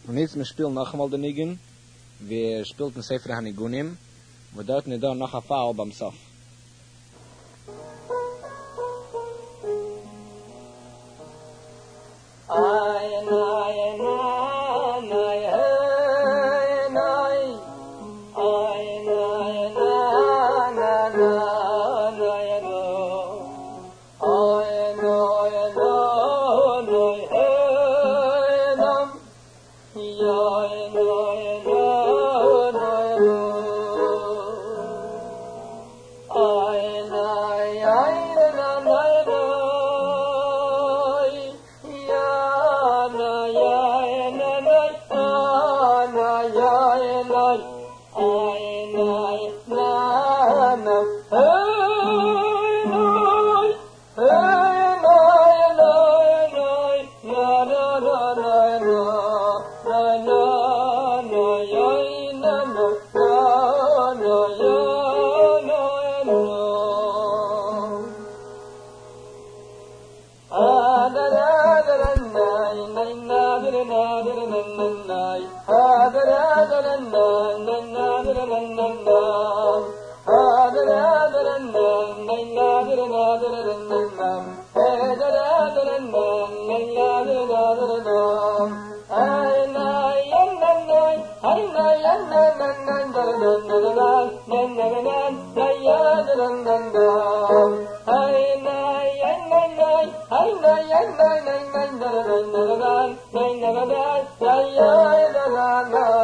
Und jetzt wir spielen noch einmal den Nigen. Wir spielten Sefer HaNigunim. Und dort nicht da noch ein Fall beim Sof. Hey,